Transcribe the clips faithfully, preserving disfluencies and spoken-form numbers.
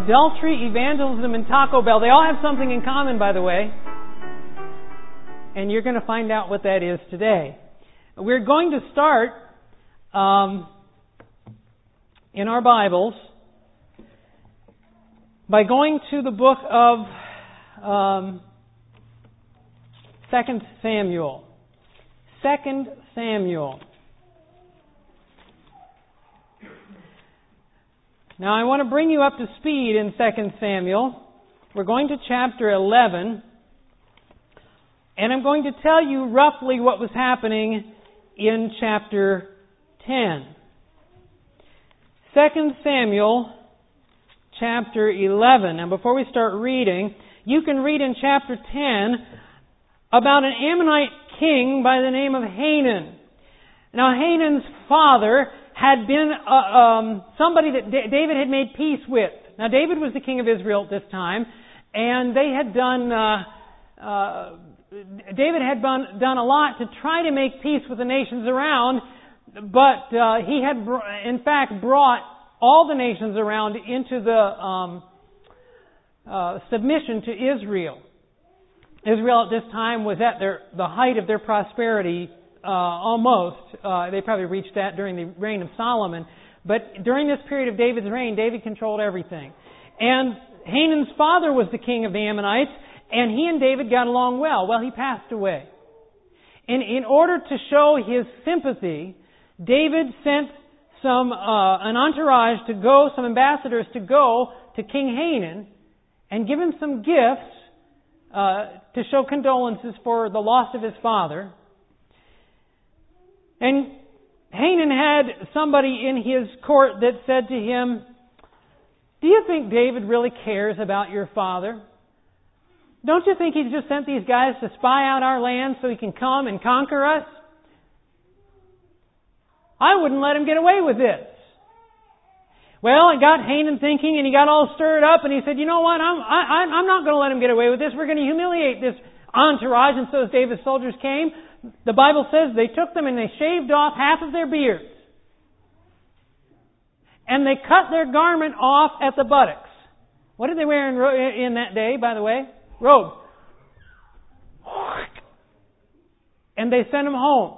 Adultery, evangelism, and Taco Bell. They all have something in common, by the way. And you're going to find out what that is today. We're going to start um, in our Bibles by going to the book of um, Second Samuel. Second Samuel. Now I want to bring you up to speed in Second Samuel. We're going to chapter eleven. And I'm going to tell you roughly what was happening in chapter ten. Second Samuel chapter eleven. And before we start reading, you can read in chapter ten about an Ammonite king by the name of Hanun. Now Hanun's father had been uh, um, somebody that D- David had made peace with. Now David was the king of Israel at this time, and they had done, uh, uh, David had done, done a lot to try to make peace with the nations around, but uh, he had br- in fact brought all the nations around into the um, uh, submission to Israel. Israel at this time was at their the height of their prosperity. Uh, almost. Uh, they probably reached that during the reign of Solomon. But during this period of David's reign, David controlled everything. And Hanun's father was the king of the Ammonites, and he and David got along well. Well, he passed away. And in order to show his sympathy, David sent some uh, an entourage to go, some ambassadors to go to King Hanun and give him some gifts uh, to show condolences for the loss of his father. And Hanun had somebody in his court that said to him, "Do you think David really cares about your father? Don't you think he's just sent these guys to spy out our land so he can come and conquer us? I wouldn't let him get away with this." Well, it got Hanun thinking, and he got all stirred up, and he said, "You know what? I'm I, I'm not going to let him get away with this. We're going to humiliate this entourage." And so as David's soldiers came, the Bible says they took them and they shaved off half of their beards. And they cut their garment off at the buttocks. What did they wear in, in that day, by the way? Robe. And they sent them home.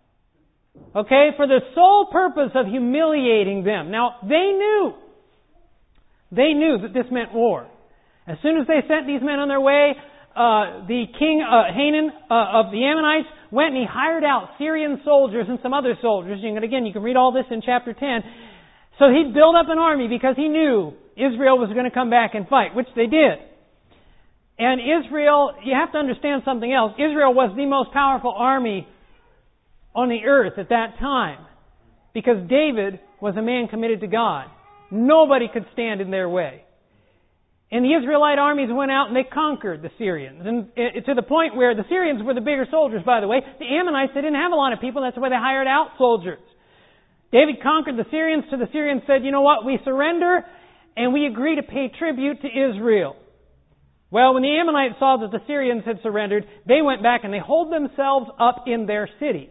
Okay? For the sole purpose of humiliating them. Now, they knew. They knew that this meant war. As soon as they sent these men on their way, uh, the king, uh, Hanun uh, of the Ammonites, went and he hired out Syrian soldiers and some other soldiers. And again, you can read all this in chapter ten. So he'd build up an army because he knew Israel was going to come back and fight, which they did. And Israel, you have to understand something else. Israel was the most powerful army on the earth at that time because David was a man committed to God. Nobody could stand in their way. And the Israelite armies went out and they conquered the Syrians. And to the point where the Syrians were the bigger soldiers, by the way. The Ammonites, they didn't have a lot of people. That's why they hired out soldiers. David conquered the Syrians till the Syrians said, "You know what? We surrender and we agree to pay tribute to Israel." Well, when the Ammonites saw that the Syrians had surrendered, they went back and they holed themselves up in their city.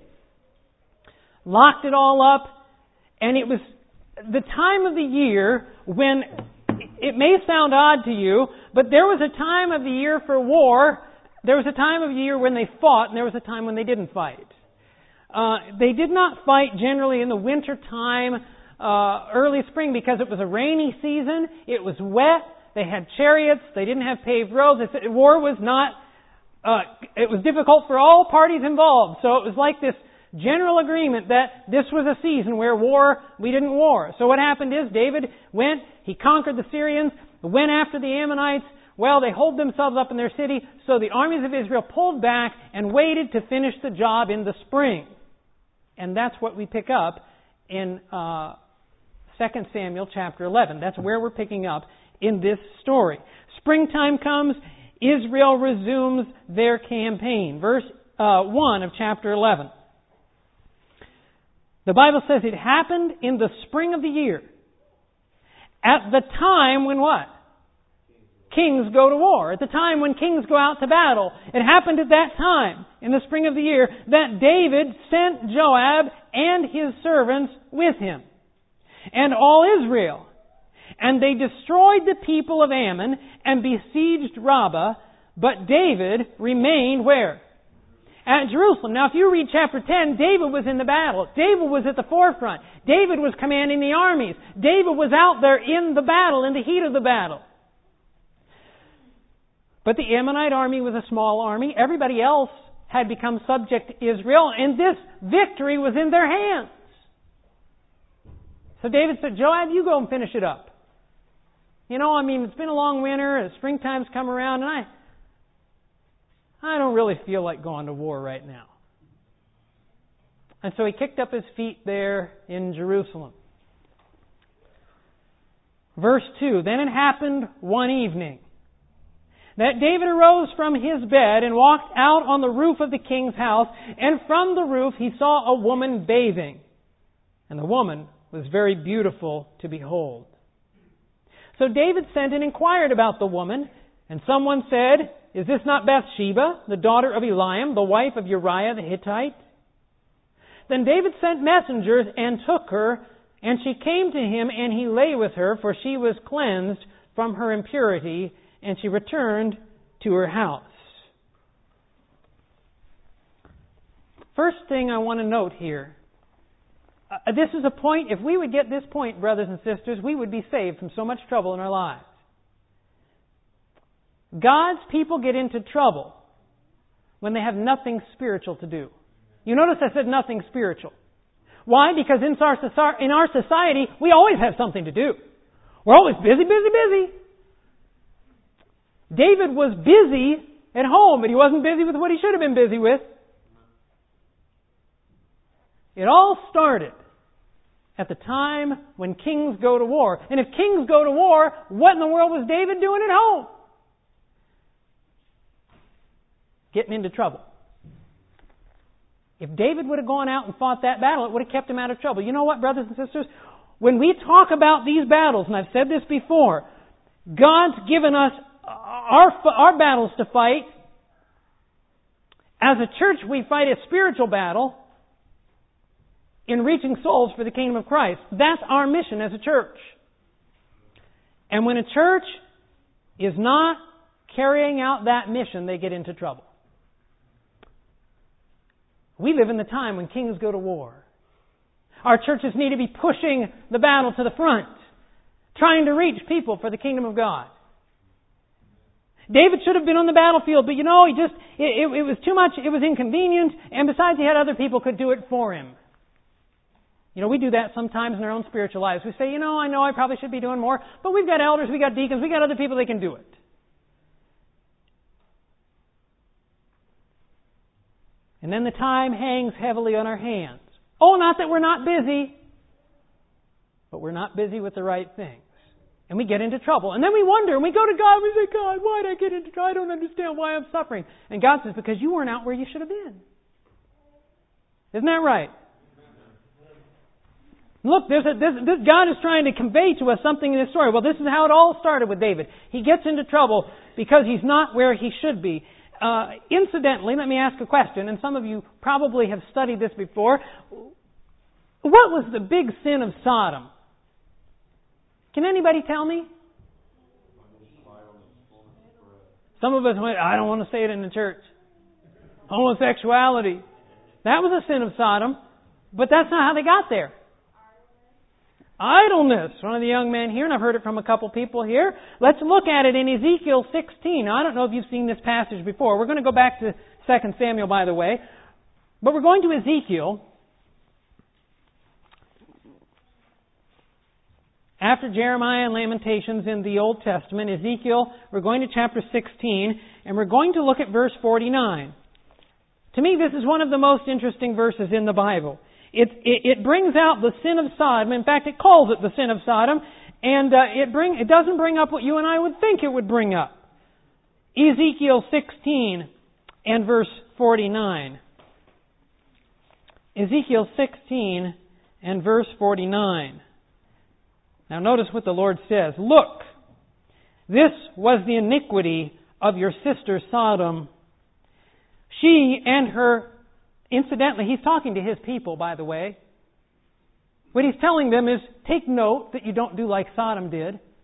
Locked it all up. And it was the time of the year when... It may sound odd to you, but there was a time of the year for war. There was a time of the year when they fought, and there was a time when they didn't fight. Uh, they did not fight generally in the winter time, uh, early spring, because it was a rainy season. It was wet. They had chariots. They didn't have paved roads. It, war was not. Uh, it was difficult for all parties involved. So it was like this general agreement that this was a season where war, we didn't war. So what happened is David went, he conquered the Syrians, went after the Ammonites. Well, they holed themselves up in their city, so the armies of Israel pulled back and waited to finish the job in the spring. And that's what we pick up in uh, Second Samuel chapter eleven. That's where we're picking up in this story. Springtime comes, Israel resumes their campaign. Verse uh, one of chapter eleven. The Bible says it happened in the spring of the year. At the time when what? Kings go to war. At the time when kings go out to battle. It happened at that time, in the spring of the year, that David sent Joab and his servants with him. And all Israel. And they destroyed the people of Ammon and besieged Rabbah, but David remained where? At Jerusalem. Now if you read chapter ten, David was in the battle. David was at the forefront. David was commanding the armies. David was out there in the battle, in the heat of the battle. But the Ammonite army was a small army. Everybody else had become subject to Israel, and this victory was in their hands. So David said, Joab, you go and finish it up. You know, I mean, it's been a long winter, and springtime's come around, and I I don't really feel like going to war right now. And so he kicked up his feet there in Jerusalem. Verse two, then it happened one evening that David arose from his bed and walked out on the roof of the king's house, and from the roof he saw a woman bathing. And the woman was very beautiful to behold. So David sent and inquired about the woman, and someone said, is this not Bathsheba, the daughter of Eliam, the wife of Uriah the Hittite? Then David sent messengers and took her, and she came to him, and he lay with her, for she was cleansed from her impurity, and she returned to her house. First thing I want to note here, uh, this is a point, if we would get this point, brothers and sisters, we would be saved from so much trouble in our lives. God's people get into trouble when they have nothing spiritual to do. You notice I said nothing spiritual. Why? Because in our, in our society, we always have something to do. We're always busy, busy, busy. David was busy at home, but he wasn't busy with what he should have been busy with. It all started at the time when kings go to war. And if kings go to war, what in the world was David doing at home? Getting into trouble. If David would have gone out and fought that battle, it would have kept him out of trouble. You know what, brothers and sisters? When we talk about these battles, and I've said this before, God's given us our, our battles to fight. As a church, we fight a spiritual battle in reaching souls for the kingdom of Christ. That's our mission as a church. And when a church is not carrying out that mission, they get into trouble. We live in the time when kings go to war. Our churches need to be pushing the battle to the front, trying to reach people for the kingdom of God. David should have been on the battlefield, but you know, he just, it, it, it was too much, it was inconvenient, and besides he had other people who could do it for him. You know, we do that sometimes in our own spiritual lives. We say, you know, I know I probably should be doing more, but we've got elders, we've got deacons, we've got other people that can do it. And then the time hangs heavily on our hands. Oh, not that we're not busy, but we're not busy with the right things. And we get into trouble. And then we wonder, and we go to God, and we say, God, why did I get into trouble? I don't understand why I'm suffering. And God says, because you weren't out where you should have been. Isn't that right? Look, there's a, this, this God is trying to convey to us something in this story. Well, this is how it all started with David. He gets into trouble because he's not where he should be. Uh, incidentally, let me ask a question, and some of you probably have studied this before. What was the big sin of Sodom? Can anybody tell me? Some of us went, I don't want to say it in the church. Homosexuality. That was a sin of Sodom, but that's not how they got there. Idleness. One of the young men here, and I've heard it from a couple people here. Let's look at it in Ezekiel sixteen. Now, I don't know if you've seen this passage before. We're going to go back to Second Samuel, by the way. But we're going to Ezekiel. After Jeremiah and Lamentations in the Old Testament, Ezekiel, we're going to chapter sixteen, and we're going to look at verse forty-nine. To me, this is one of the most interesting verses in the Bible. It, it, it brings out the sin of Sodom. In fact, it calls it the sin of Sodom. And uh, it, bring, it doesn't bring up what you and I would think it would bring up. Ezekiel sixteen and verse forty-nine. Ezekiel sixteen and verse forty-nine. Now notice what the Lord says. Look, this was the iniquity of your sister Sodom. She and her... Incidentally, he's talking to his people, by the way. What he's telling them is, take note that you don't do like Sodom did.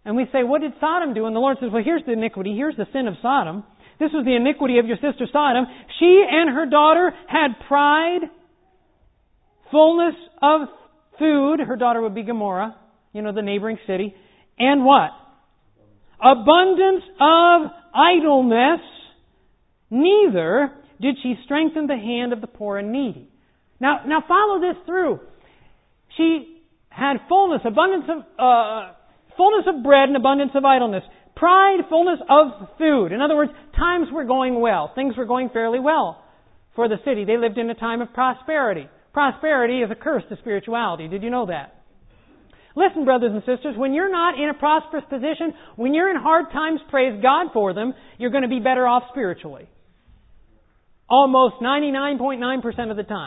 And we say, what did Sodom do? And the Lord says, well, here's the iniquity. Here's the sin of Sodom. This was the iniquity of your sister Sodom. She and her daughter had pride, fullness of food. Her daughter would be Gomorrah, you know, the neighboring city. And what? Abundance of idleness. Neither did she strengthen the hand of the poor and needy. Now, now follow this through. She had fullness, abundance of uh, fullness of bread and abundance of idleness. Pride, fullness of food. In other words, times were going well. Things were going fairly well for the city. They lived in a time of prosperity. Prosperity is a curse to spirituality. Did you know that? Listen, brothers and sisters, when you're not in a prosperous position, when you're in hard times, praise God for them, you're going to be better off spiritually. Almost ninety-nine point nine percent of the time.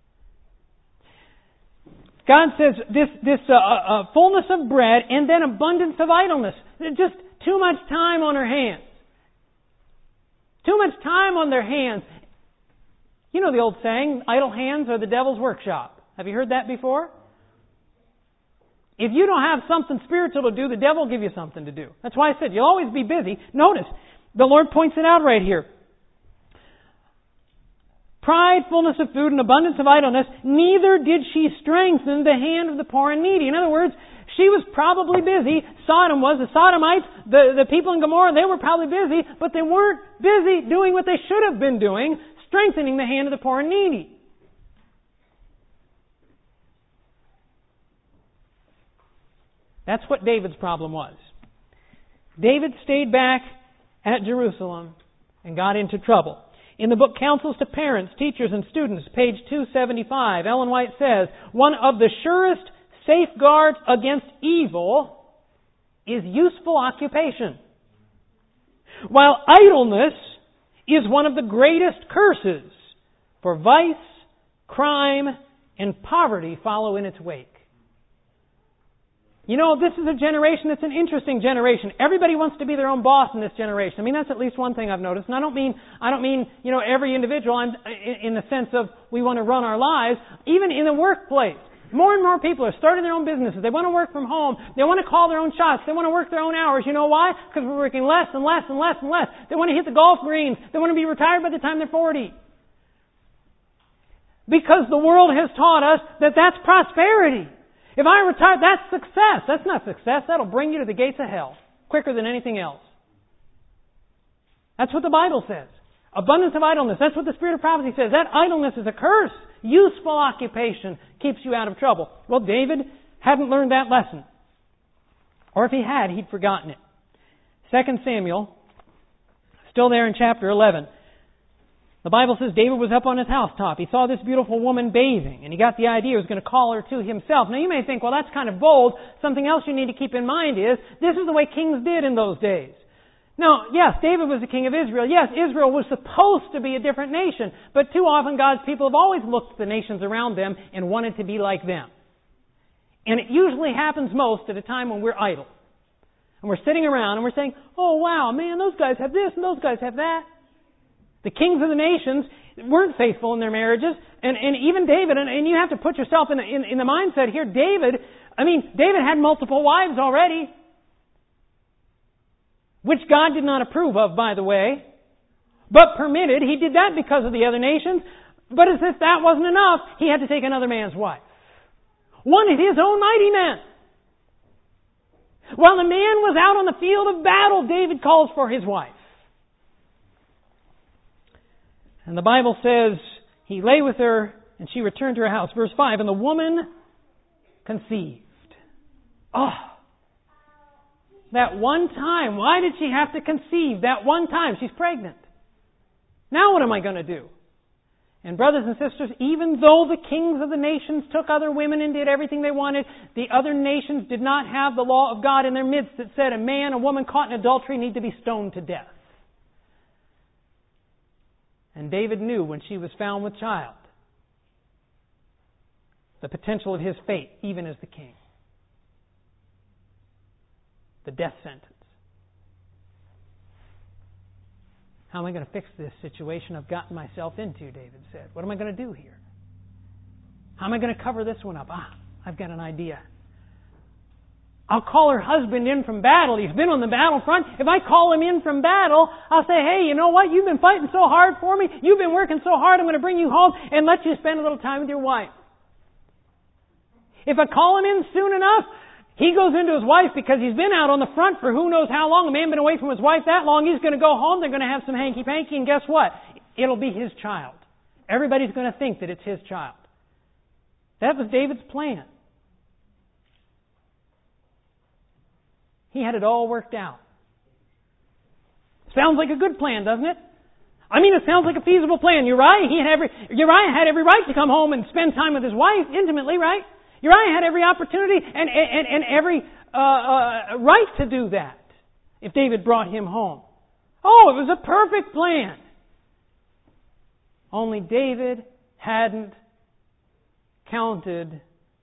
God says this, this uh, uh, fullness of bread and then abundance of idleness. Just too much time on her hands. Too much time on their hands. You know the old saying, idle hands are the devil's workshop. Have you heard that before? If you don't have something spiritual to do, the devil will give you something to do. That's why I said you'll always be busy. Notice, the Lord points it out right here. Pride, fullness of food, and abundance of idleness, neither did she strengthen the hand of the poor and needy. In other words, she was probably busy. Sodom was. The Sodomites, the, the people in Gomorrah, they were probably busy, but they weren't busy doing what they should have been doing, strengthening the hand of the poor and needy. That's what David's problem was. David stayed back at Jerusalem and got into trouble. In the book Counsels to Parents, Teachers, and Students, page two seventy-five, Ellen White says, one of the surest safeguards against evil is useful occupation, while idleness is one of the greatest curses, for vice, crime, and poverty follow in its wake. You know, this is a generation that's an interesting generation. Everybody wants to be their own boss in this generation. I mean, that's at least one thing I've noticed. And I don't mean, I don't mean, you know, every individual I'm, in the sense of we want to run our lives. Even in the workplace, more and more people are starting their own businesses. They want to work from home. They want to call their own shots. They want to work their own hours. You know why? Because we're working less and less and less and less. They want to hit the golf greens. They want to be retired by the time they're forty. Because the world has taught us that that's prosperity. If I retire, that's success. That's not success. That'll bring you to the gates of hell quicker than anything else. That's what the Bible says. Abundance of idleness. That's what the Spirit of prophecy says. That idleness is a curse. Useful occupation keeps you out of trouble. Well, David hadn't learned that lesson. Or if he had, he'd forgotten it. Second Samuel, still there in chapter eleven. The Bible says David was up on his housetop. He saw this beautiful woman bathing, and he got the idea he was going to call her to himself. Now you may think, well, that's kind of bold. Something else you need to keep in mind is, this is the way kings did in those days. Now, yes, David was the king of Israel. Yes, Israel was supposed to be a different nation, but too often God's people have always looked at the nations around them and wanted to be like them. And it usually happens most at a time when we're idle. And we're sitting around and we're saying, oh wow, man, those guys have this and those guys have that. The kings of the nations weren't faithful in their marriages, and, and even David, and, and you have to put yourself in the, in, in the mindset here, David, I mean, David had multiple wives already, which God did not approve of, by the way, but permitted. He did that because of the other nations, but as if that wasn't enough, he had to take another man's wife. One of his own mighty men. While the man was out on the field of battle, David calls for his wife. And the Bible says, he lay with her, and she returned to her house. Verse five, and the woman conceived. Oh, that one time. Why did she have to conceive that one time? She's pregnant. Now what am I going to do? And brothers and sisters, even though the kings of the nations took other women and did everything they wanted, the other nations did not have the law of God in their midst that said a man, a woman caught in adultery need to be stoned to death. And David knew when she was found with child the potential of his fate, even as the king. The death sentence. How am I going to fix this situation I've gotten myself into, David said. What am I going to do here? How am I going to cover this one up? Ah, I've got an idea. I'll call her husband in from battle. He's been on the battlefront. If I call him in from battle, I'll say, hey, you know what? You've been fighting so hard for me. You've been working so hard. I'm going to bring you home and let you spend a little time with your wife. If I call him in soon enough, he goes into his wife because he's been out on the front for who knows how long. A man been away from his wife that long. He's going to go home. They're going to have some hanky-panky. And guess what? It'll be his child. Everybody's going to think that it's his child. That was David's plan. He had it all worked out. Sounds like a good plan, doesn't it? I mean, it sounds like a feasible plan. Uriah, he had every, Uriah had every right to come home and spend time with his wife intimately, right? Uriah had every opportunity and, and, and every uh, uh, right to do that if David brought him home. Oh, it was a perfect plan. Only David hadn't counted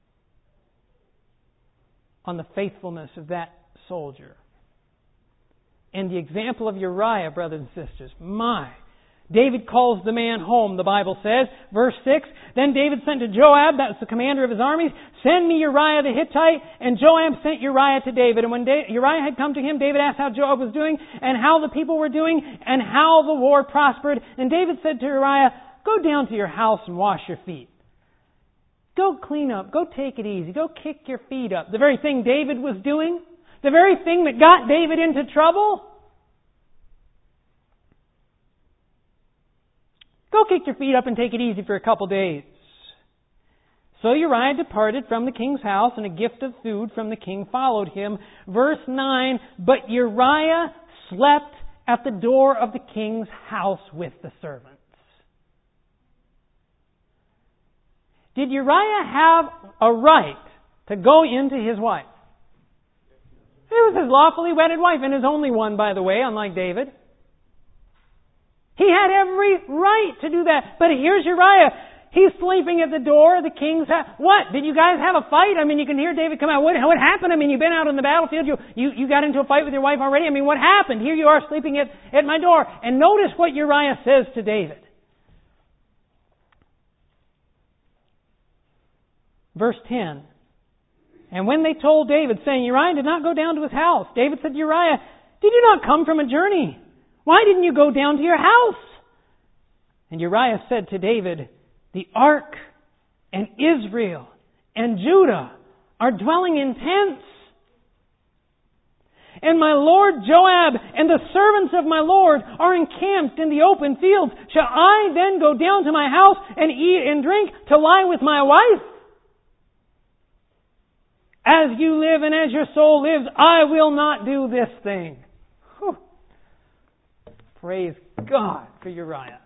on the faithfulness of that soldier. And the example of Uriah, brothers and sisters, my. David calls the man home, the Bible says. Verse six, then David sent to Joab, that was the commander of his armies, send me Uriah the Hittite. And Joab sent Uriah to David. And when Uriah had come to him, David asked how Joab was doing, and how the people were doing, and how the war prospered. And David said to Uriah, go down to your house and wash your feet. Go clean up. Go take it easy. Go kick your feet up. The very thing David was doing, the very thing that got David into trouble. Go kick your feet up and take it easy for a couple days. So Uriah departed from the king's house, and a gift of food from the king followed him. Verse nine, but Uriah slept at the door of the king's house with the servants. Did Uriah have a right to go into his wife? It was his lawfully wedded wife, and his only one, by the way, unlike David. He had every right to do that. But here's Uriah. He's sleeping at the door of the king's house. What? Did you guys have a fight? I mean, you can hear David come out. What, what happened? I mean, you've been out on the battlefield. You, you, you got into a fight with your wife already. I mean, what happened? Here you are sleeping at, at my door. And notice what Uriah says to David. Verse ten. And when they told David, saying, Uriah did not go down to his house, David said to Uriah, did you not come from a journey? Why didn't you go down to your house? And Uriah said to David, the ark and Israel and Judah are dwelling in tents. And my lord Joab and the servants of my lord are encamped in the open fields. Shall I then go down to my house and eat and drink to lie with my wife? As you live and as your soul lives, I will not do this thing. Whew. Praise God for Uriah.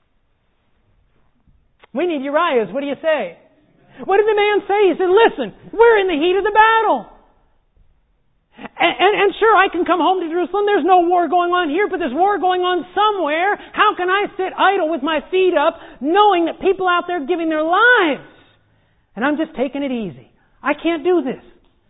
We need Uriahs. What do you say? What did the man say? He said, listen, we're in the heat of the battle. And, and, and sure, I can come home to Jerusalem. There's no war going on here, but there's war going on somewhere. How can I sit idle with my feet up, knowing that people out there are giving their lives? And I'm just taking it easy. I can't do this.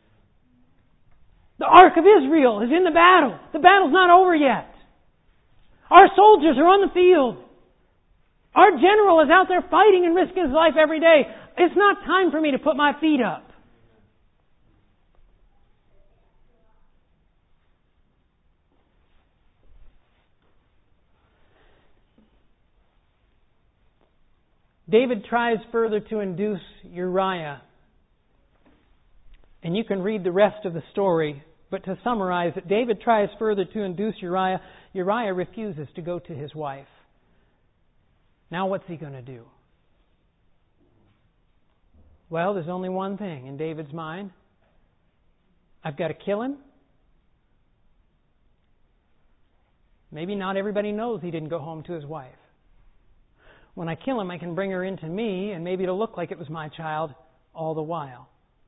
The Ark of Israel is in the battle. The battle's not over yet. Our soldiers are on the field. Our general is out there fighting and risking his life every day. It's not time for me to put my feet up. David tries further to induce Uriah. And you can read the rest of the story. But to summarize it, David tries further to induce Uriah. Uriah refuses to go to his wife. Now what's he going to do? Well, there's only one thing in David's mind. I've got to kill him. Maybe not everybody knows he didn't go home to his wife. When I kill him, I can bring her into me, and maybe it'll look like it was my child all the while.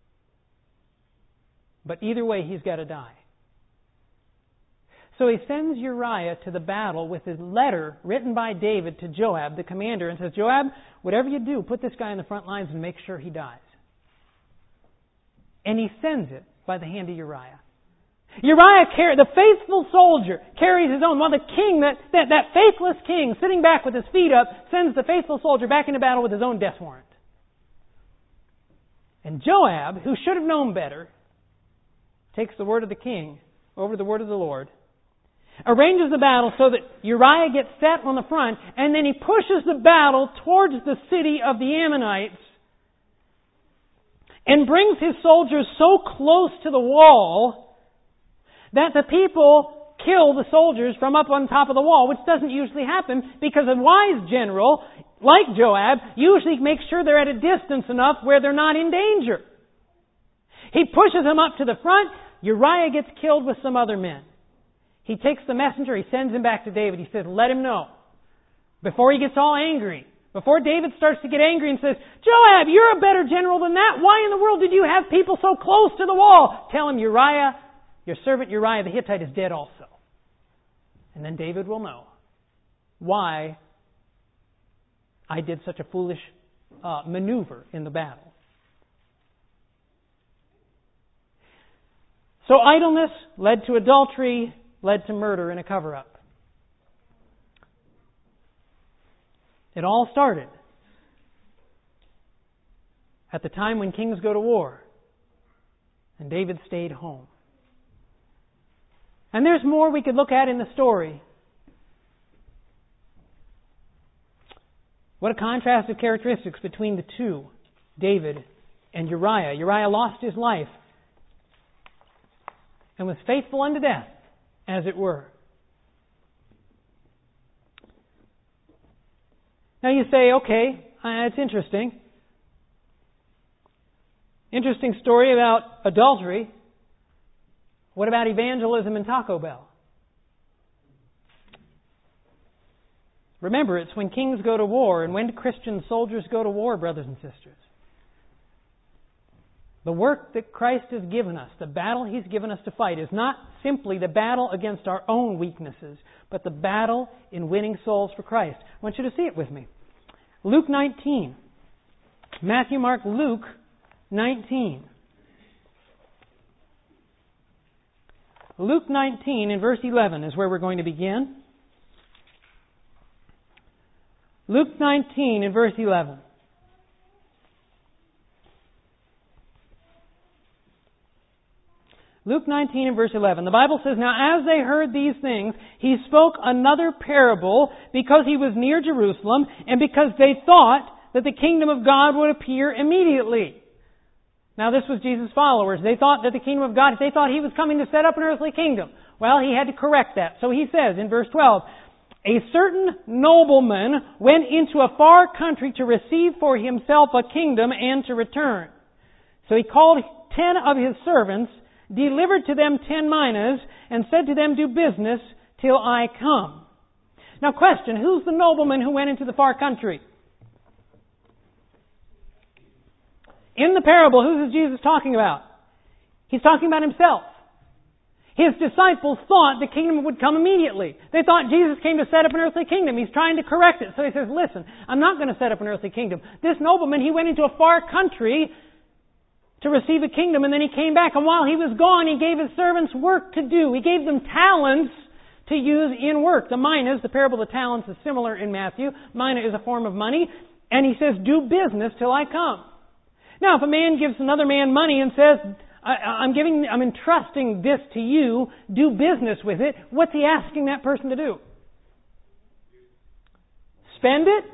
But either way, he's got to die. So he sends Uriah to the battle with a letter written by David to Joab, the commander, and says, Joab, whatever you do, put this guy in the front lines and make sure he dies. And he sends it by the hand of Uriah. Uriah, the faithful soldier, carries his own, while the king, that, that, that faithless king, sitting back with his feet up, sends the faithful soldier back into battle with his own death warrant. And Joab, who should have known better, takes the word of the king over the word of the Lord, arranges the battle so that Uriah gets set on the front, and then he pushes the battle towards the city of the Ammonites and brings his soldiers so close to the wall that the people kill the soldiers from up on top of the wall, which doesn't usually happen because a wise general, like Joab, usually makes sure they're at a distance enough where they're not in danger. He pushes them up to the front. Uriah gets killed with some other men. He takes the messenger, he sends him back to David. He says, let him know. Before he gets all angry, before David starts to get angry and says, Joab, you're a better general than that. Why in the world did you have people so close to the wall? Tell him Uriah, your servant Uriah the Hittite is dead also. And then David will know why I did such a foolish uh, maneuver in the battle. So idleness led to adultery, led to murder and a cover-up. It all started at the time when kings go to war, and David stayed home. And there's more we could look at in the story. What a contrast of characteristics between the two, David and Uriah. Uriah lost his life and was faithful unto death, as it were. Now you say, okay, it's interesting. Interesting story about adultery. What about evangelism and Taco Bell? Remember, it's when kings go to war and when Christian soldiers go to war, brothers and sisters. The work that Christ has given us, the battle He's given us to fight, is not simply the battle against our own weaknesses, but the battle in winning souls for Christ. I want you to see it with me. Luke nineteen. Matthew, Mark, Luke nineteen. Luke nineteen in verse eleven is where we're going to begin. Luke nineteen in verse eleven. Luke nineteen and verse eleven. The Bible says, Now as they heard these things, He spoke another parable because He was near Jerusalem and because they thought that the kingdom of God would appear immediately. Now this was Jesus' followers. They thought that the kingdom of God, they thought He was coming to set up an earthly kingdom. Well, He had to correct that. So He says in verse twelve, A certain nobleman went into a far country to receive for himself a kingdom and to return. So he called ten of his servants, delivered to them ten minas, and said to them, Do business till I come. Now question, who's the nobleman who went into the far country? In the parable, who is Jesus talking about? He's talking about Himself. His disciples thought the kingdom would come immediately. They thought Jesus came to set up an earthly kingdom. He's trying to correct it. So He says, listen, I'm not going to set up an earthly kingdom. This nobleman, he went into a far country to receive a kingdom, and then he came back. And while he was gone, he gave his servants work to do. He gave them talents to use in work. The minas, the parable of the talents is similar in Matthew. Mina is a form of money. And he says, do business till I come. Now, if a man gives another man money and says, I, I'm giving, I'm entrusting this to you, do business with it, what's he asking that person to do? Spend it?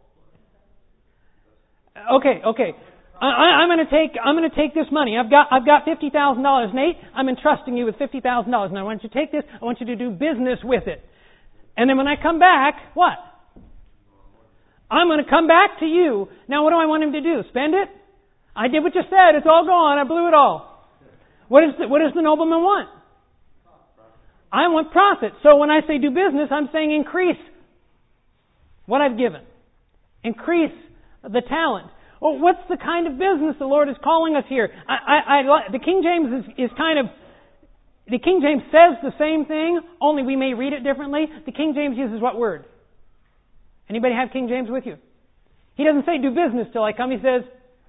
Okay, okay. I, I'm going to take, I'm going to take this money. I've got, I've got fifty thousand dollars, Nate. I'm entrusting you with fifty thousand dollars. Now, I want you to take this. I want you to do business with it. And then when I come back, what? I'm going to come back to you. Now, what do I want him to do? Spend it? I did what you said. It's all gone. I blew it all. What, is the, what does the nobleman want? I want profit. So when I say do business, I'm saying increase what I've given. Increase the talent. Well, what's the kind of business the Lord is calling us here? I, I, I, the King James is, is kind of, the King James says the same thing, only we may read it differently. The King James uses what word? Anybody have King James with you? He doesn't say do business till I come. He says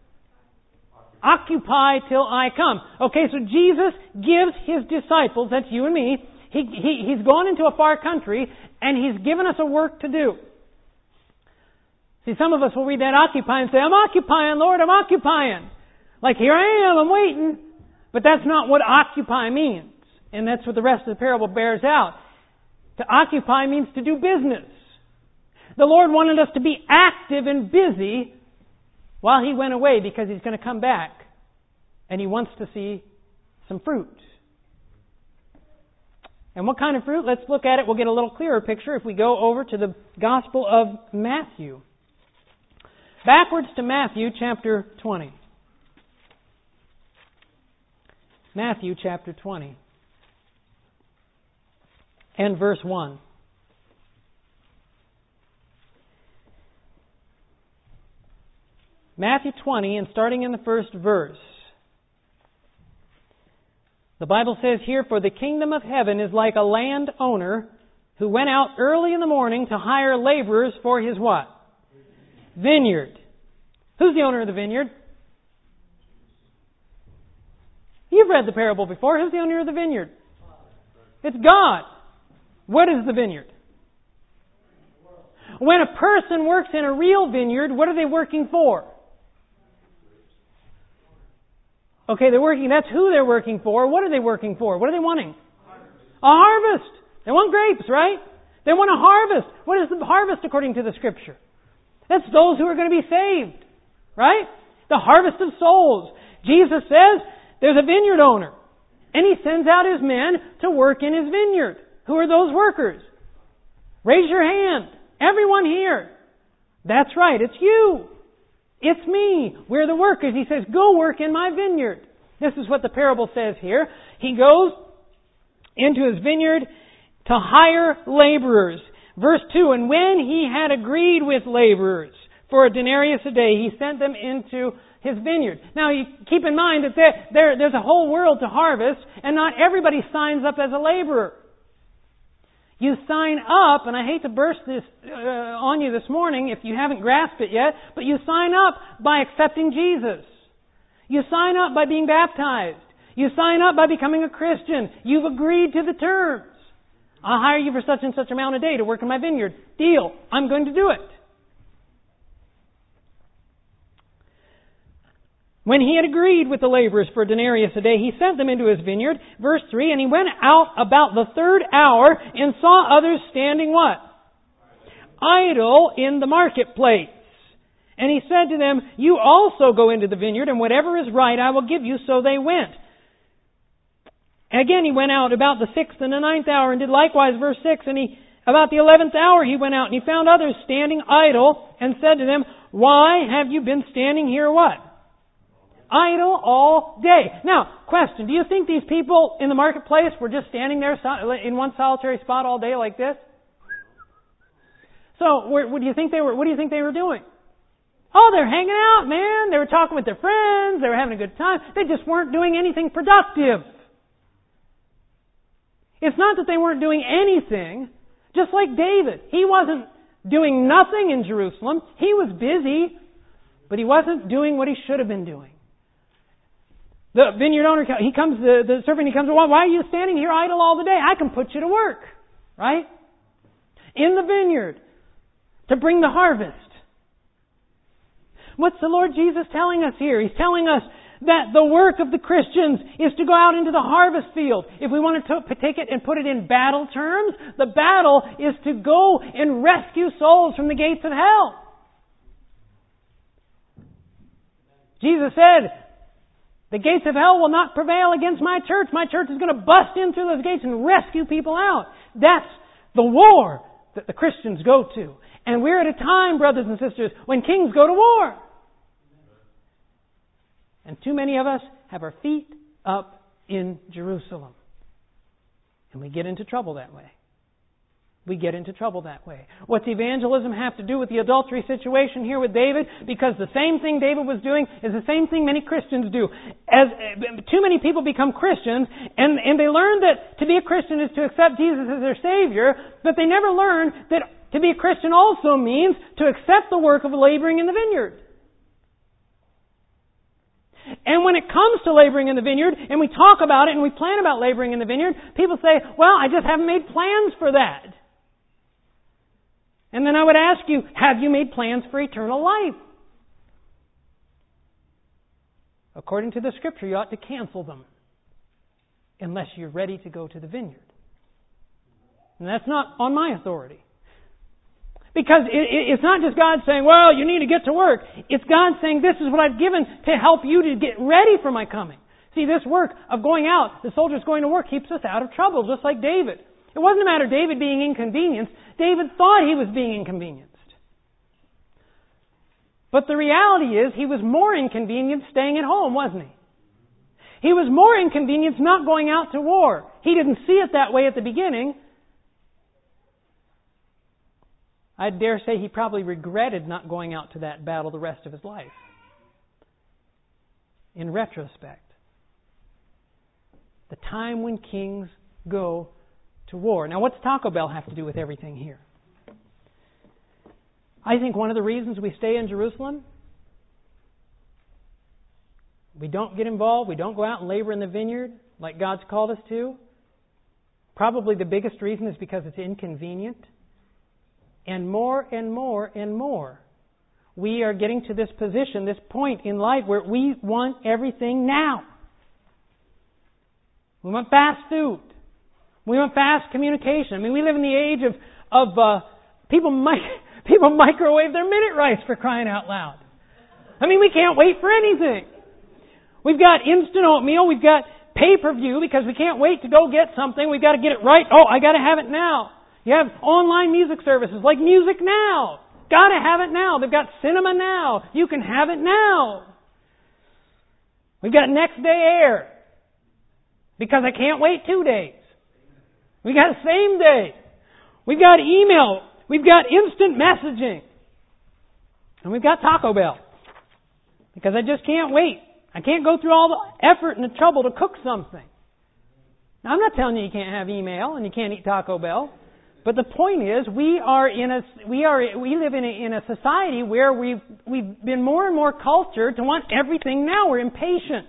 occupy till I come. Okay, so Jesus gives His disciples, that's you and me, he, he, He's gone into a far country and He's given us a work to do. See, some of us will read that occupy and say, I'm occupying, Lord, I'm occupying. Like, here I am, I'm waiting. But that's not what occupy means. And that's what the rest of the parable bears out. To occupy means to do business. The Lord wanted us to be active and busy while He went away, because He's going to come back and He wants to see some fruit. And what kind of fruit? Let's look at it. We'll get a little clearer picture if we go over to the Gospel of Matthew. Backwards to Matthew chapter twenty. Matthew chapter twenty. And verse one. Matthew twenty, and starting in the first verse. The Bible says here, "For the kingdom of heaven is like a landowner who went out early in the morning to hire laborers for his" what? Vineyard. Who's the owner of the vineyard? You've read the parable before. Who's the owner of the vineyard? It's God. What is the vineyard? When a person works in a real vineyard, what are they working for? Okay, they're working, that's who they're working for. What are they working for? What are they wanting? A harvest. They want grapes, right? They want a harvest. What is the harvest according to the Scripture? That's those who are going to be saved, right? The harvest of souls. Jesus says there's a vineyard owner, and He sends out His men to work in His vineyard. Who are those workers? Raise your hand. Everyone here. That's right, it's you. It's me. We're the workers. He says, go work in my vineyard. This is what the parable says here. He goes into His vineyard to hire laborers. Verse two, "And when He had agreed with laborers for a denarius a day, He sent them into His vineyard." Now, you keep in mind that there, there, there's a whole world to harvest, and not everybody signs up as a laborer. You sign up, and I hate to burst this uh, on you this morning if you haven't grasped it yet, but you sign up by accepting Jesus. You sign up by being baptized. You sign up by becoming a Christian. You've agreed to the terms. I'll hire you for such and such amount a day to work in my vineyard. Deal. I'm going to do it. When he had agreed with the laborers for a denarius a day, he sent them into his vineyard. Verse three, "And he went out about the third hour and saw others standing" what? "Idle in the marketplace. And he said to them, 'You also go into the vineyard, and whatever is right I will give you.' So they went. Again he went out about the sixth and the ninth hour and did likewise." Verse six, "And he about the eleventh hour he went out and he found others standing idle and said to them, 'Why have you been standing here?'" What? "Idle all day." Now, question, do you think these people in the marketplace were just standing there in one solitary spot all day like this? So, what do you think they were, what do you think they were doing? Oh, they're hanging out, man. They were talking with their friends. They were having a good time. They just weren't doing anything productive. It's not that they weren't doing anything. Just like David. He wasn't doing nothing in Jerusalem. He was busy, but he wasn't doing what he should have been doing. The vineyard owner, he comes, the, the servant, he comes, "Why, why are you standing here idle all the day? I can put you to work." Right? In the vineyard. To bring the harvest. What's the Lord Jesus telling us here? He's telling us that the work of the Christians is to go out into the harvest field. If we want to take it and put it in battle terms, the battle is to go and rescue souls from the gates of hell. Jesus said, "The gates of hell will not prevail against my church. My church is going to bust in through those gates and rescue people out." That's the war that the Christians go to. And we're at a time, brothers and sisters, when kings go to war. And too many of us have our feet up in Jerusalem. And we get into trouble that way. We get into trouble that way. What's evangelism have to do with the adultery situation here with David? Because the same thing David was doing is the same thing many Christians do. As too many people become Christians, and, and they learn that to be a Christian is to accept Jesus as their Savior, but they never learn that to be a Christian also means to accept the work of laboring in the vineyard. And when it comes to laboring in the vineyard, and we talk about it and we plan about laboring in the vineyard, people say, "Well, I just haven't made plans for that." And then I would ask you, have you made plans for eternal life? According to the Scripture, you ought to cancel them. unless you're ready to go to the vineyard. And that's not on my authority. Because it, it, it's not just God saying, well, you need to get to work. It's God saying, this is what I've given to help you to get ready for my coming. See, this work of going out, the soldiers going to work, keeps us out of trouble, just like David. It wasn't a matter of David being inconvenienced. David thought he was being inconvenienced. But the reality is, he was more inconvenienced staying at home, wasn't he? He was more inconvenienced not going out to war. He didn't see it that way at the beginning. I dare say he probably regretted not going out to that battle the rest of his life. In retrospect. The time when kings go to war. Now, what's Taco Bell have to do with everything here? I think one of the reasons we stay in Jerusalem, we don't get involved, we don't go out and labor in the vineyard like God's called us to. Probably the biggest reason is because it's inconvenient. And more and more and more, we are getting to this position, this point in life where we want everything now. We want fast food. We want fast communication. I mean, we live in the age of of uh, people mic- people microwave their minute rice, for crying out loud. I mean, we can't wait for anything. We've got instant oatmeal. We've got pay-per-view because we can't wait to go get something. We've got to get it right. Oh, I got to have it now. You have online music services like Music Now. Got to have it now. They've got Cinema Now. You can have it now. We've got Next Day Air because I can't wait two days. We got same day. We've got email. We've got instant messaging. And we've got Taco Bell because I just can't wait. I can't go through all the effort and the trouble to cook something. Now, I'm not telling you you can't have email and you can't eat Taco Bell. But the point is, we are in a we are we live in a, in a society where we've we've been more and more cultured to want everything now. We're impatient,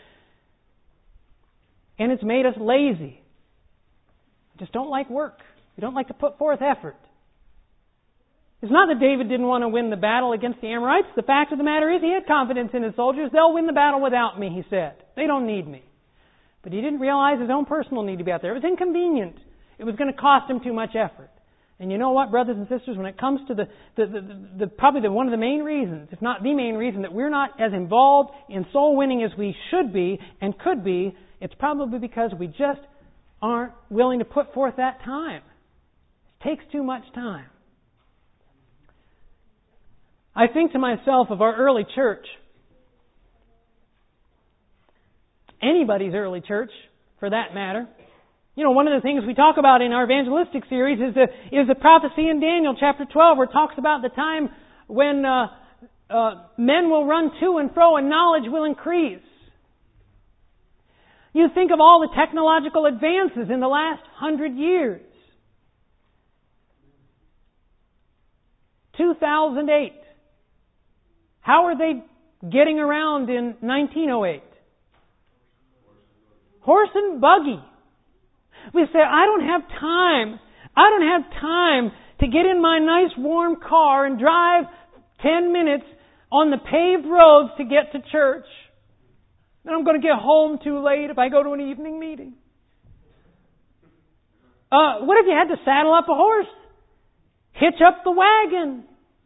and it's made us lazy. We just don't like work. We don't like to put forth effort. It's not that David didn't want to win the battle against the Amorites. The fact of the matter is, he had confidence in his soldiers. They'll win the battle without me, he said. They don't need me. But he didn't realize his own personal need to be out there. It was inconvenient. It was going to cost him too much effort. And you know what, brothers and sisters, when it comes to the, the, the, the, the probably the, one of the main reasons, if not the main reason, that we're not as involved in soul winning as we should be and could be, it's probably because we just aren't willing to put forth that time. It takes too much time. I think to myself of our early church, anybody's early church, for that matter. You know, one of the things we talk about in our evangelistic series is the, is the prophecy in Daniel chapter twelve, where it talks about the time when uh, uh, men will run to and fro and knowledge will increase. You think of all the technological advances in the last hundred years. two thousand eight. How are they getting around in nineteen oh eight? Horse and buggy. We say, I don't have time. I don't have time to get in my nice warm car and drive ten minutes on the paved roads to get to church. And I'm going to get home too late if I go to an evening meeting. Uh, what if you had to saddle up a horse? Hitch up the wagon.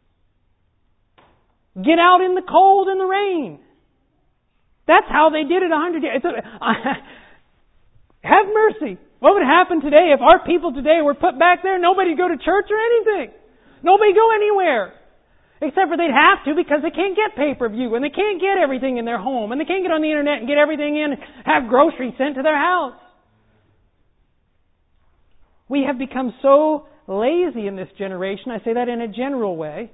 Get out in the cold and the rain. That's how they did it a hundred years. Have mercy. What would happen today if our people today were put back there? Nobody'd go to church or anything. Nobody'd go anywhere. Except for they'd have to because they can't get pay-per-view and they can't get everything in their home and they can't get on the internet and get everything in and have groceries sent to their house. We have become so lazy in this generation. I say that in a general way.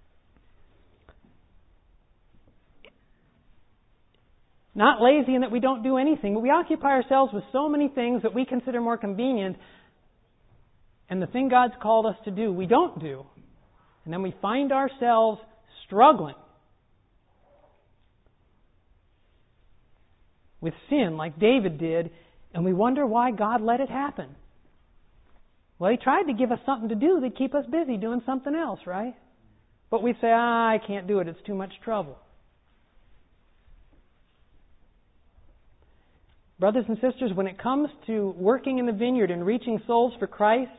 Not lazy in that we don't do anything, but we occupy ourselves with so many things that we consider more convenient. And the thing God's called us to do, we don't do. And then we find ourselves struggling with sin like David did, and we wonder why God let it happen. Well, He tried to give us something to do that'd keep us busy doing something else, right? But we say, ah, I can't do it, it's too much trouble. Brothers and sisters, when it comes to working in the vineyard and reaching souls for Christ,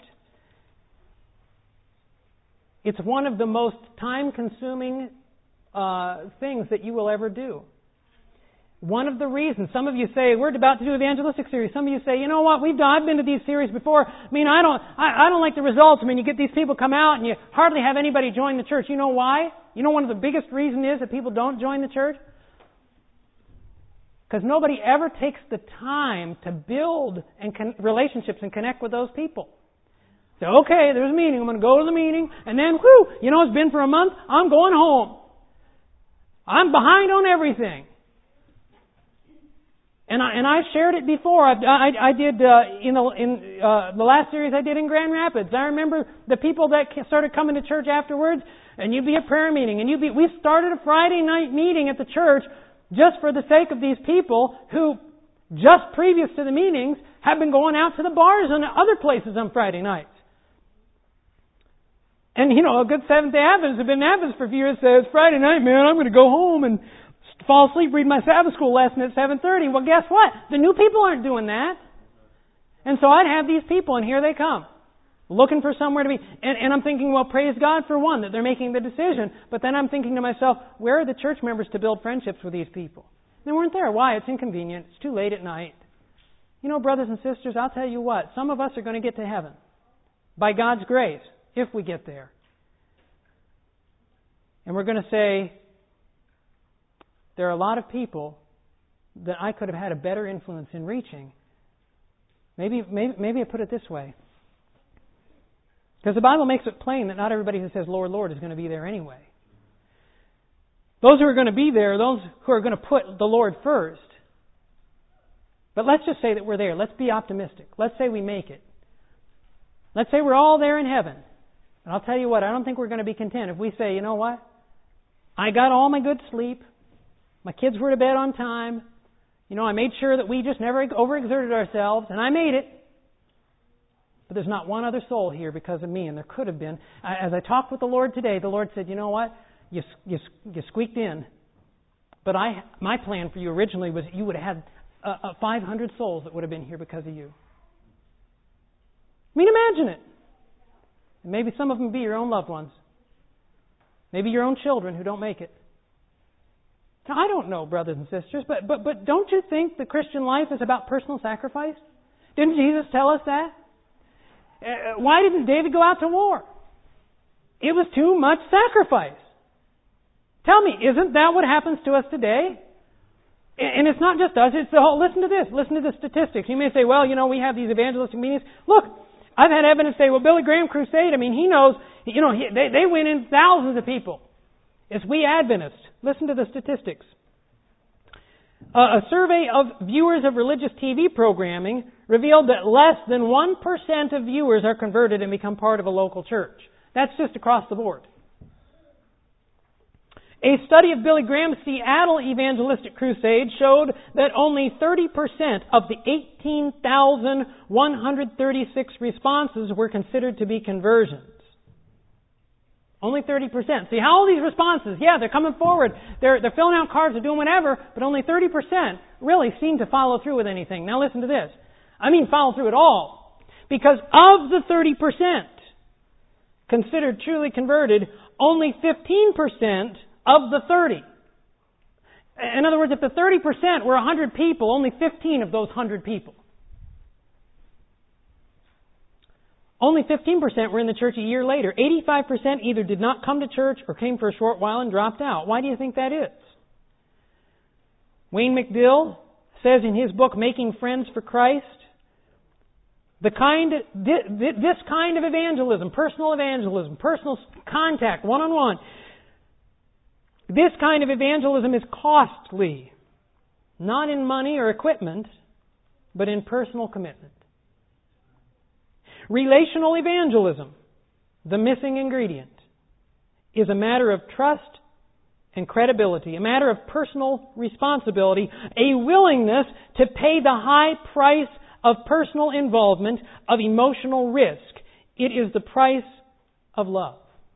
it's one of the most time-consuming uh, things that you will ever do. One of the reasons, some of you say, we're about to do evangelistic series. Some of you say, you know what, we've done, I've been to these series before. I mean, I don't, I, I don't like the results. I mean, you get these people come out and you hardly have anybody join the church. You know why? You know one of the biggest reasons is that people don't join the church? Because nobody ever takes the time to build and con- relationships and connect with those people. So, okay, there's a meeting. I'm going to go to the meeting. And then, whew, you know, it's been for a month. I'm going home. I'm behind on everything. And I, and I've shared it before. I, I, I did uh, in, the, in uh, the last series I did in Grand Rapids. I remember the people that started coming to church afterwards, and you'd be at prayer meeting, and you'd be. We started a Friday night meeting at the church just for the sake of these people who, just previous to the meetings, have been going out to the bars and other places on Friday nights. And you know, a good Seventh-day Adventist have been Adventists for a few years. Says Friday night, man, I'm going to go home and fall asleep, read my Sabbath school lesson at seven thirty. Well, guess what? The new people aren't doing that. And so I'd have these people, and here they come, looking for somewhere to be. And, and I'm thinking, well, praise God for one, that they're making the decision. But then I'm thinking to myself, where are the church members to build friendships with these people? They weren't there. Why? It's inconvenient. It's too late at night. You know, brothers and sisters, I'll tell you what. Some of us are going to get to heaven by God's grace, if we get there. And we're going to say, there are a lot of people that I could have had a better influence in reaching. Maybe, maybe, maybe I put it this way. Because the Bible makes it plain that not everybody who says, Lord, Lord, is going to be there anyway. Those who are going to be there are those who are going to put the Lord first. But let's just say that we're there. Let's be optimistic. Let's say we make it. Let's say we're all there in heaven. And I'll tell you what, I don't think we're going to be content if we say, you know what? I got all my good sleep. My kids were to bed on time. You know, I made sure that we just never overexerted ourselves, and I made it. But there's not one other soul here because of me, and there could have been. As I talked with the Lord today, the Lord said, you know what? You, you, you squeaked in. But I, my plan for you originally was you would have had uh, uh, five hundred souls that would have been here because of you. I mean, imagine it. And maybe some of them be your own loved ones. Maybe your own children who don't make it. Now, I don't know, brothers and sisters, but, but, but don't you think the Christian life is about personal sacrifice? Didn't Jesus tell us that? Uh, why didn't David go out to war? It was too much sacrifice. Tell me, isn't that what happens to us today? And it's not just us, it's the whole, listen to this, listen to the statistics. You may say, well, you know, we have these evangelistic meetings. Look, I've had evidence say, well, Billy Graham Crusade, I mean, he knows, you know, he, they, they went in thousands of people. It's we Adventists. Listen to the statistics. Uh, a survey of viewers of religious T V programming revealed that less than one percent of viewers are converted and become part of a local church. That's just across the board. A study of Billy Graham's Seattle evangelistic crusade showed that only thirty percent of the eighteen thousand one hundred thirty-six responses were considered to be conversions. Only thirty percent. See, how all these responses, yeah, they're coming forward, they're, they're filling out cards, they're doing whatever, but only thirty percent really seem to follow through with anything. Now listen to this. I mean follow through at all. Because of the thirty percent considered truly converted, only fifteen percent of the thirty. In other words, if the thirty percent were one hundred people, only fifteen of those one hundred people. Only fifteen percent were in the church a year later. eighty-five percent either did not come to church or came for a short while and dropped out. Why do you think that is? Wayne McDill says in his book, Making Friends for Christ, the kind, this kind of evangelism, personal evangelism, personal contact, one-on-one, this kind of evangelism is costly, not in money or equipment, but in personal commitment. Relational evangelism, the missing ingredient, is a matter of trust and credibility, a matter of personal responsibility, a willingness to pay the high price of personal involvement, of emotional risk. It is the price of love.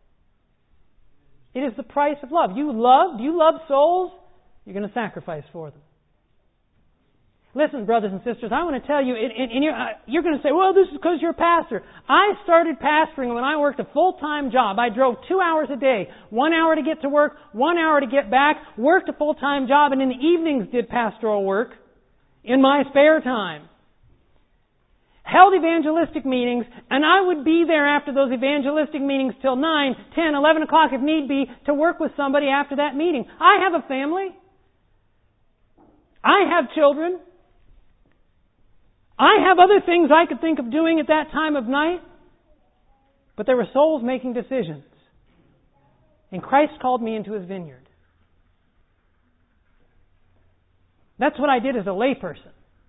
It is the price of love. You love, do you love souls? You're going to sacrifice for them. Listen, brothers and sisters, I want to tell you, and, and you're, you're going to say, well, this is because you're a pastor. I started pastoring when I worked a full-time job. I drove two hours a day, one hour to get to work, one hour to get back, worked a full-time job, and in the evenings did pastoral work in my spare time. Held evangelistic meetings, and I would be there after those evangelistic meetings till nine, ten, eleven o'clock if need be to work with somebody after that meeting. I have a family. I have children. I have other things I could think of doing at that time of night. But there were souls making decisions. And Christ called me into His vineyard. That's what I did as a layperson.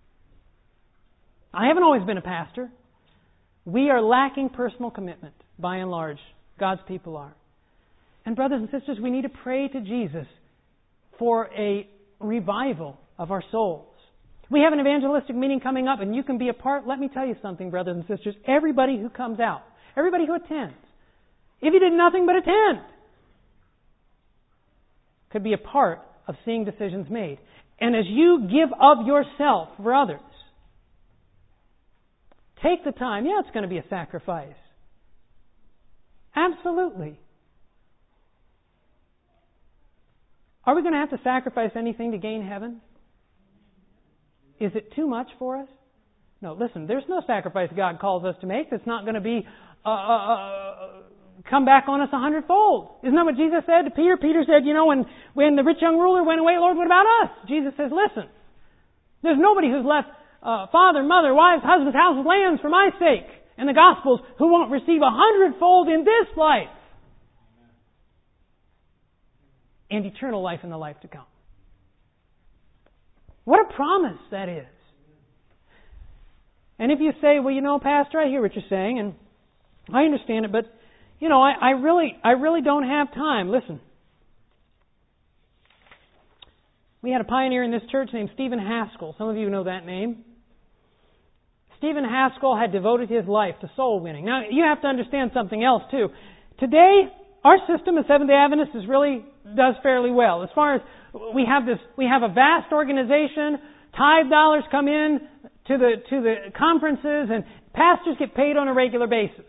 I haven't always been a pastor. We are lacking personal commitment, by and large. God's people are. And brothers and sisters, we need to pray to Jesus for a revival of our souls. We have an evangelistic meeting coming up, and you can be a part. Let me tell you something, brothers and sisters. Everybody who comes out, everybody who attends, if you did nothing but attend, could be a part of seeing decisions made. And as you give of yourself for others, take the time. Yeah, it's going to be a sacrifice. Absolutely. Are we going to have to sacrifice anything to gain heaven? Is it too much for us? No, listen, there's no sacrifice God calls us to make that's not going to be uh, uh, uh, come back on us a hundredfold. Isn't that what Jesus said to Peter? Peter said, you know, when, when the rich young ruler went away, Lord, what about us? Jesus says, listen, there's nobody who's left uh, father, mother, wives, husbands, houses, lands for my sake and the Gospels who won't receive a hundredfold in this life and eternal life in the life to come. What a promise that is. And if you say, well, you know, Pastor, I hear what you're saying, and I understand it, but, you know, I, I really I really don't have time. Listen. We had a pioneer in this church named Stephen Haskell. Some of you know that name. Stephen Haskell had devoted his life to soul winning. Now, you have to understand something else, too. Today, our system as Seventh-day Adventists is really does fairly well. As far as we have this, we have a vast organization. Tithe dollars come in to the to the conferences, and pastors get paid on a regular basis.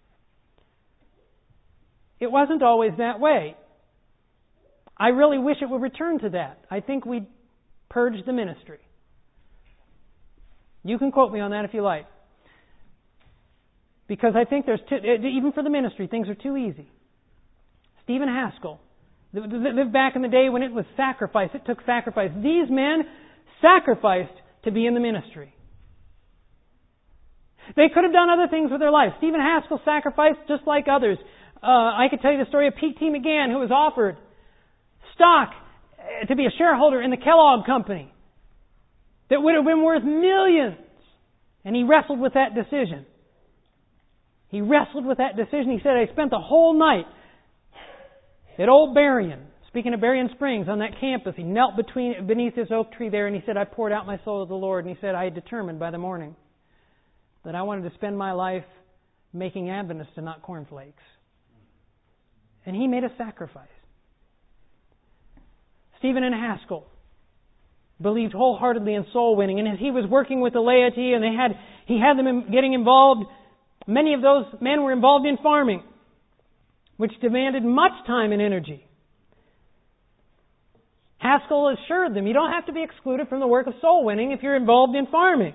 It wasn't always that way. I really wish it would return to that. I think we'd purge the ministry. You can quote me on that if you like, because I think there's too, even for the ministry, things are too easy. Stephen Haskell lived back in the day when it was sacrifice. It took sacrifice. These men sacrificed to be in the ministry. They could have done other things with their life. Stephen Haskell sacrificed just like others. Uh, I could tell you the story of Pete T. McGann, who was offered stock to be a shareholder in the Kellogg Company that would have been worth millions. And he wrestled with that decision. He wrestled with that decision. He said, I spent the whole night at Old Berrien, speaking of Berrien Springs, on that campus. He knelt between beneath this oak tree there, and he said, I poured out my soul to the Lord. And he said, I had determined by the morning that I wanted to spend my life making Adventists and not cornflakes. And he made a sacrifice. Stephen and Haskell believed wholeheartedly in soul winning, and as he was working with the laity, and they had he had them getting involved, many of those men were involved in farming, which demanded much time and energy. Haskell assured them, you don't have to be excluded from the work of soul winning if you're involved in farming.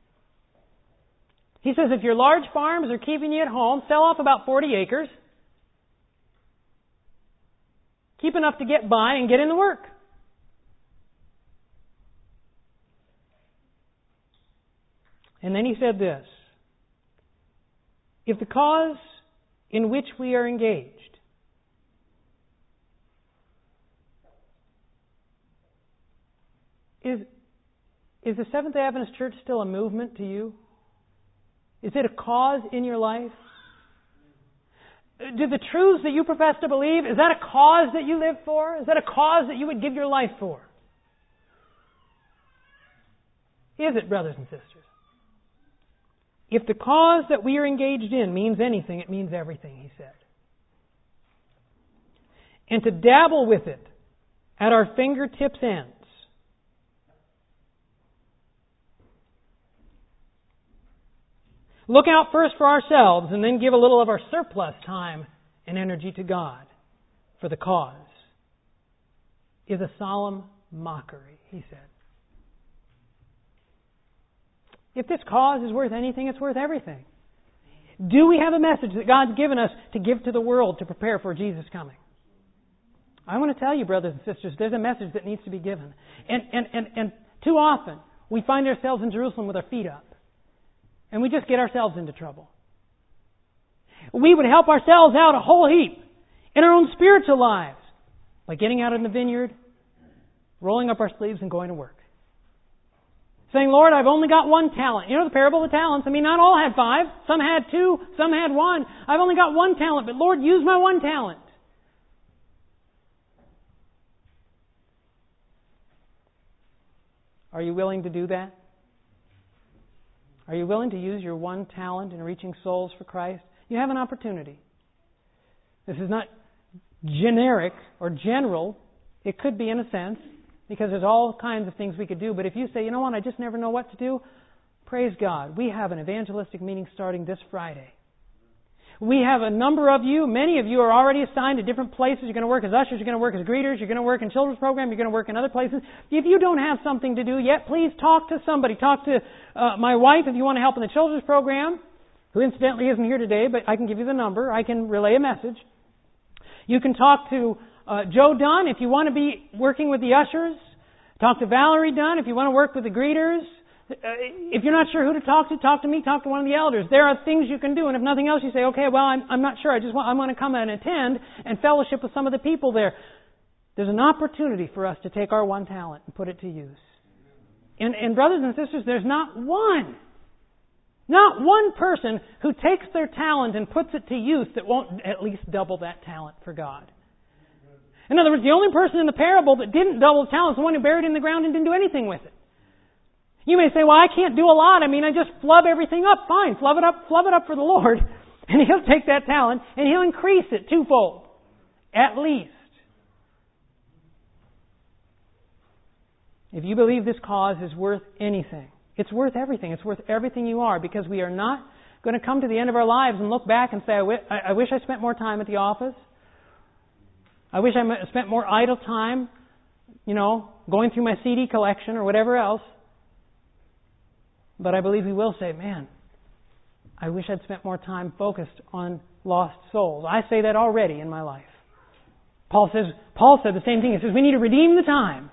He says if your large farms are keeping you at home, sell off about forty acres. Keep enough to get by and get in the work. And then he said this, if the cause in which we are engaged is, is the Seventh-day Adventist Church still a movement to you? Is it a cause in your life? Do the truths that you profess to believe, is that a cause that you live for? Is that a cause that you would give your life for? Is it, brothers and sisters? If the cause that we are engaged in means anything, it means everything, he said. And to dabble with it at our fingertips' ends look out first for ourselves and then give a little of our surplus time and energy to God for the cause is a solemn mockery, he said. If this cause is worth anything, it's worth everything. Do we have a message that God's given us to give to the world to prepare for Jesus' coming? I want to tell you, brothers and sisters, there's a message that needs to be given. And, and, and, and too often, we find ourselves in Jerusalem with our feet up. And we just get ourselves into trouble. We would help ourselves out a whole heap in our own spiritual lives by getting out in the vineyard, rolling up our sleeves and going to work. Saying, Lord, I've only got one talent. You know the parable of the talents. I mean, not all had five. Some had two. Some had one. I've only got one talent, but Lord, use my one talent. Are you willing to do that? Are you willing to use your one talent in reaching souls for Christ? You have an opportunity. This is not generic or general. It could be in a sense, because there's all kinds of things we could do. But if you say, you know what, I just never know what to do, praise God. We have an evangelistic meeting starting this Friday. We have a number of you, many of you are already assigned to different places. You're going to work as ushers, you're going to work as greeters, you're going to work in children's program, you're going to work in other places. If you don't have something to do yet, please talk to somebody. Talk to uh, my wife if you want to help in the children's program, who incidentally isn't here today, but I can give you the number. I can relay a message. You can talk to uh, Joe Dunn if you want to be working with the ushers. Talk to Valerie Dunn if you want to work with the greeters. Uh, if you're not sure who to talk to, talk to me, talk to one of the elders. There are things you can do, and if nothing else, you say, okay, well, I'm, I'm not sure. I just want, I want to come and attend and fellowship with some of the people there. There's an opportunity for us to take our one talent and put it to use. And, and brothers and sisters, there's not one, not one person who takes their talent and puts it to use that won't at least double that talent for God. In other words, the only person in the parable that didn't double the talent is the one who buried it in the ground and didn't do anything with it. You may say, well, I can't do a lot. I mean, I just flub everything up. Fine, flub it up, flub it up for the Lord. And He'll take that talent and He'll increase it twofold. At least. If you believe this cause is worth anything, it's worth everything. It's worth everything you are, because we are not going to come to the end of our lives and look back and say, I, w- I wish I spent more time at the office. I wish I spent more idle time, you know, going through my C D collection or whatever else. But I believe we will say, man, I wish I'd spent more time focused on lost souls. I say that already in my life. Paul says, Paul said the same thing. He says, we need to redeem the time.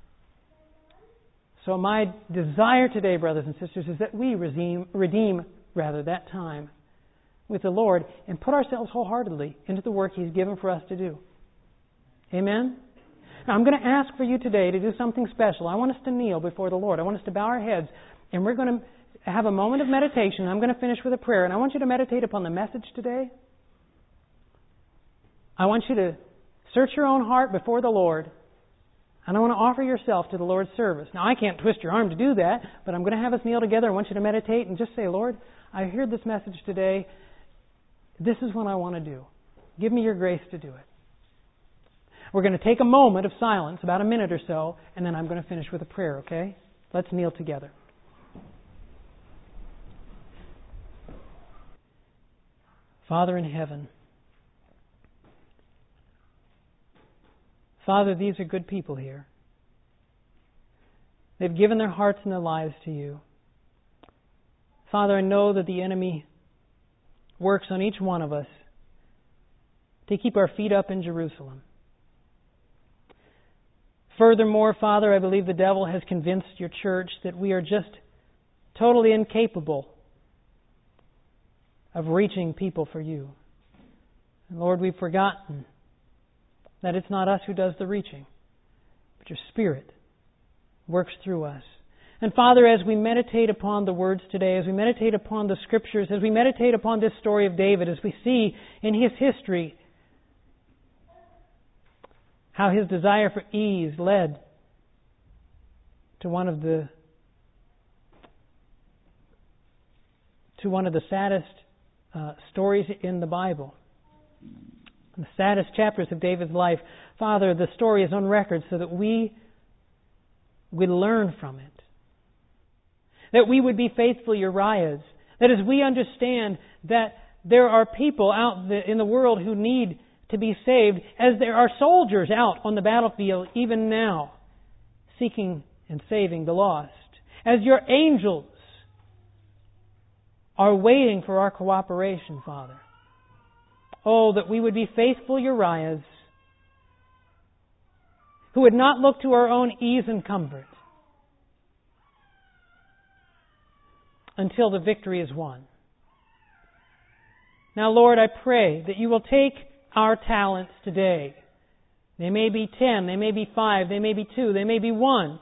So my desire today, brothers and sisters, is that we redeem, redeem rather, that time with the Lord and put ourselves wholeheartedly into the work He's given for us to do. Amen? Now, I'm going to ask for you today to do something special. I want us to kneel before the Lord. I want us to bow our heads, and we're going to have a moment of meditation. I'm going to finish with a prayer, and I want you to meditate upon the message today. I want you to search your own heart before the Lord, and I want to offer yourself to the Lord's service. Now, I can't twist your arm to do that, but I'm going to have us kneel together. I want you to meditate and just say, Lord, I heard this message today. This is what I want to do. Give me your grace to do it. We're going to take a moment of silence, about a minute or so, and then I'm going to finish with a prayer, okay? Let's kneel together. Father in heaven, Father, these are good people here. They've given their hearts and their lives to You. Father, I know that the enemy works on each one of us to keep our feet up in Jerusalem. Furthermore, Father, I believe the devil has convinced Your church that we are just totally incapable of reaching people for You. And Lord, we've forgotten that it's not us who does the reaching, but Your Spirit works through us. And Father, as we meditate upon the words today, as we meditate upon the Scriptures, as we meditate upon this story of David, as we see in his history how his desire for ease led to one of the to one of the saddest uh, stories in the Bible, the saddest chapters of David's life. Father, the story is on record so that we would learn from it, that we would be faithful Uriahs, That as we understand that there are people out in the world who need to be saved, as there are soldiers out on the battlefield even now, seeking and saving the lost. As your angels are waiting for our cooperation, Father. Oh, that we would be faithful Uriahs who would not look to our own ease and comfort until the victory is won. Now, Lord, I pray that you will take our talents today. They may be ten, they may be five, they may be two, they may be one.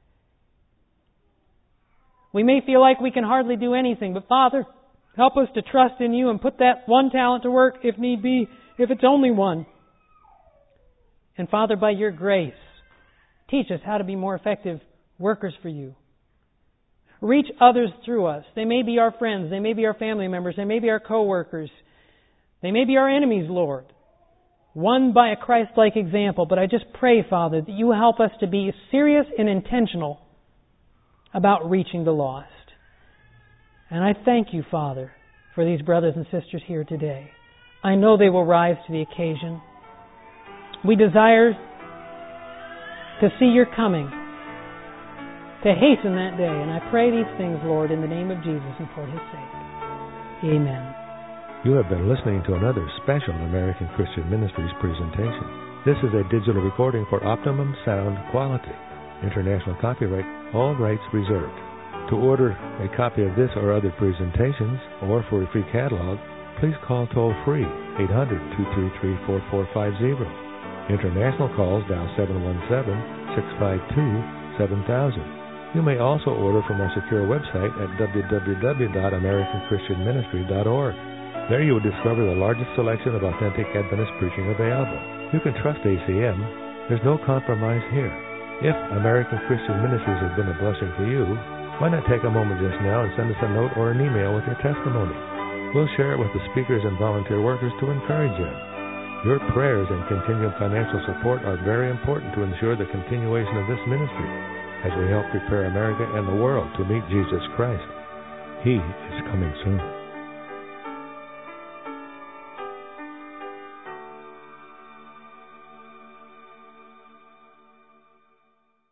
We may feel like we can hardly do anything, but Father, help us to trust in you and put that one talent to work if need be, if it's only one. And Father, by your grace, teach us how to be more effective workers for you. Reach others through us. They may be our friends. They may be our family members. They may be our co-workers. They may be our enemies, Lord. Won by a Christ-like example. But I just pray, Father, that you help us to be serious and intentional about reaching the lost. And I thank you, Father, for these brothers and sisters here today. I know they will rise to the occasion. We desire to see your coming, to hasten that day. And I pray these things, Lord, in the name of Jesus and for His sake. Amen. You have been listening to another special American Christian Ministries presentation. This is a digital recording for optimum sound quality. International copyright, all rights reserved. To order a copy of this or other presentations, or for a free catalog, please call toll-free eight hundred, two three three, four four five zero. International calls dial seven one seven, six five two, seven thousand. You may also order from our secure website at w w w dot american christian ministry dot org. There you will discover the largest selection of authentic Adventist preaching available. You can trust A C M. There's no compromise here. If American Christian Ministries has been a blessing to you, why not take a moment just now and send us a note or an email with your testimony? We'll share it with the speakers and volunteer workers to encourage them. Your prayers and continued financial support are very important to ensure the continuation of this ministry as we help prepare America and the world to meet Jesus Christ. He is coming soon.